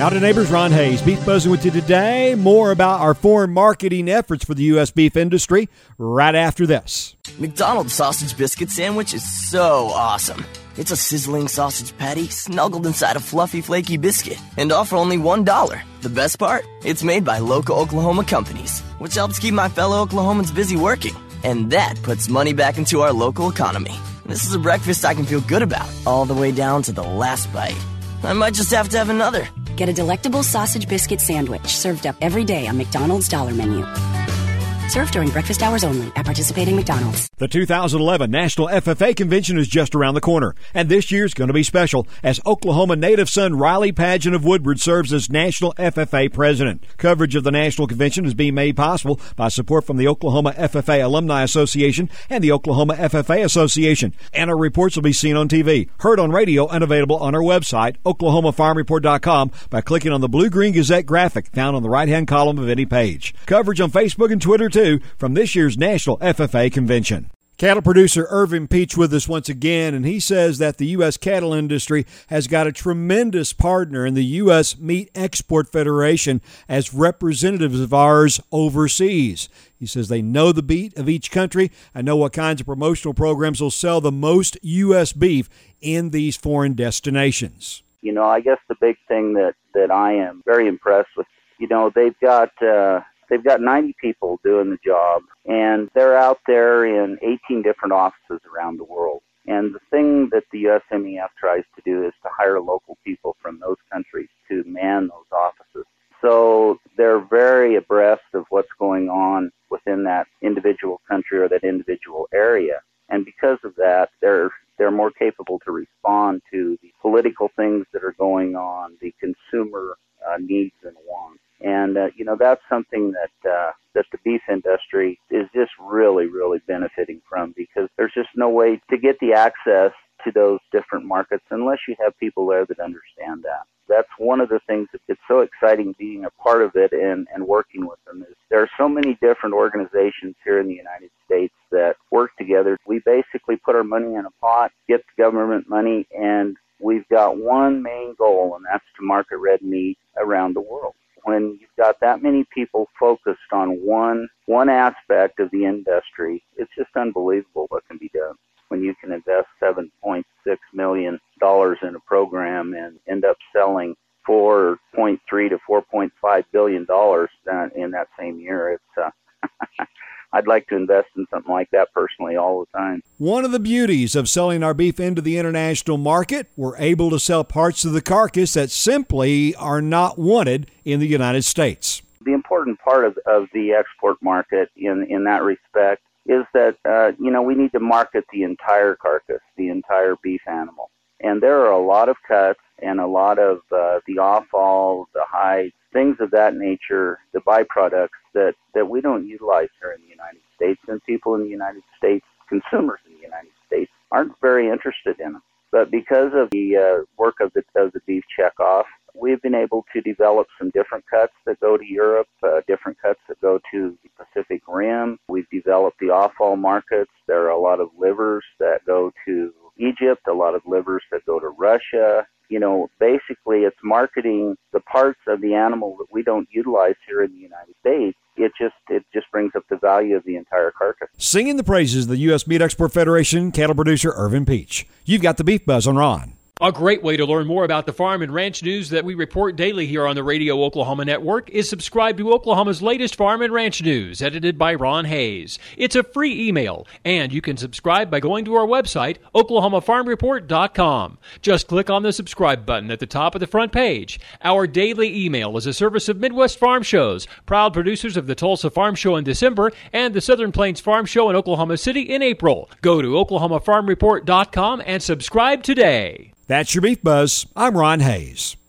Howdy neighbors, Ron Hayes, Beef Buzzing with you today. More about our foreign marketing efforts for the U.S. beef industry right after this. McDonald's sausage biscuit sandwich is so awesome. It's a sizzling sausage patty snuggled inside a fluffy, flaky biscuit and all for only $1. The best part? It's made by local Oklahoma companies, which helps keep my fellow Oklahomans busy working. And that puts money back into our local economy. This is a breakfast I can feel good about, all the way down to the last bite. I might just have to have another. Get a delectable sausage biscuit sandwich served up every day on McDonald's Dollar Menu. Served during breakfast hours only at participating McDonald's. The 2011 National FFA Convention is just around the corner, and this year's going to be special as Oklahoma native son Riley Pageant of Woodward serves as National FFA President. Coverage of the National Convention is being made possible by support from the Oklahoma FFA Alumni Association and the Oklahoma FFA Association. And our reports will be seen on TV, heard on radio, and available on our website, oklahomafarmreport.com, by clicking on the Blue-Green Gazette graphic found on the right-hand column of any page. Coverage on Facebook and Twitter, too, from this year's National FFA Convention. Cattle producer Irvin Peach with us once again, and he says that the U.S. cattle industry has got a tremendous partner in the U.S. Meat Export Federation as representatives of ours overseas. He says they know the beat of each country and know what kinds of promotional programs will sell the most U.S. beef in these foreign destinations. You know, I guess the big thing that I am very impressed with, you know, they've got 90 people doing the job, and they're out there in 18 different offices around the world. And the thing that the USMEF tries to do is to hire local people from those countries to man those offices. So they're very abreast of what's going on within that individual country or that individual area. And because of that, they're more capable to respond to the political things that are going on, the consumer needs and wants. And, you know, that's something that the beef industry is just really, really benefiting from, because there's just no way to get the access to those different markets unless you have people there that understand that. That's one of the things that it's so exciting being a part of it and working with them. Is there are so many different organizations here in the United States that work together. We basically put our money in a pot, get the government money, and we've got one main goal, and that's to market red meat around the world. When you've got that many people focused on one aspect of the industry, it's just unbelievable what can be done. When you can invest $7.6 million in a program and end up selling $4.3 to $4.5 billion in that same year, it's I'd like to invest in something like that personally all the time. One of the beauties of selling our beef into the international market, we're able to sell parts of the carcass that simply are not wanted in the United States. The important part of the export market in that respect is that, you know, we need to market the entire carcass, the entire beef animal. And there are a lot of cuts and a lot of the offal, the hides, things of that nature, the byproducts that we don't utilize here in the United States, and people in the United States, consumers in the United States, aren't very interested in them. But because of the work of the beef checkoff, we've been able to develop some different cuts that go to Europe, different cuts that go to the Pacific Rim. We've developed the offal markets. There are a lot of livers that go to Egypt, a lot of livers that go to Russia. You know, basically it's marketing the parts of the animal that we don't utilize here in the United States. It just brings up the value of the entire carcass. Singing the praises of the U.S. Meat Export Federation, cattle producer Irvin Peach. You've got the Beef Buzz on Ron. A great way to learn more about the farm and ranch news that we report daily here on the Radio Oklahoma Network is subscribe to Oklahoma's latest farm and ranch news, edited by Ron Hayes. It's a free email, and you can subscribe by going to our website, oklahomafarmreport.com. Just click on the subscribe button at the top of the front page. Our daily email is a service of Midwest Farm Shows, proud producers of the Tulsa Farm Show in December and the Southern Plains Farm Show in Oklahoma City in April. Go to oklahomafarmreport.com and subscribe today. That's your Beef Buzz. I'm Ron Hayes.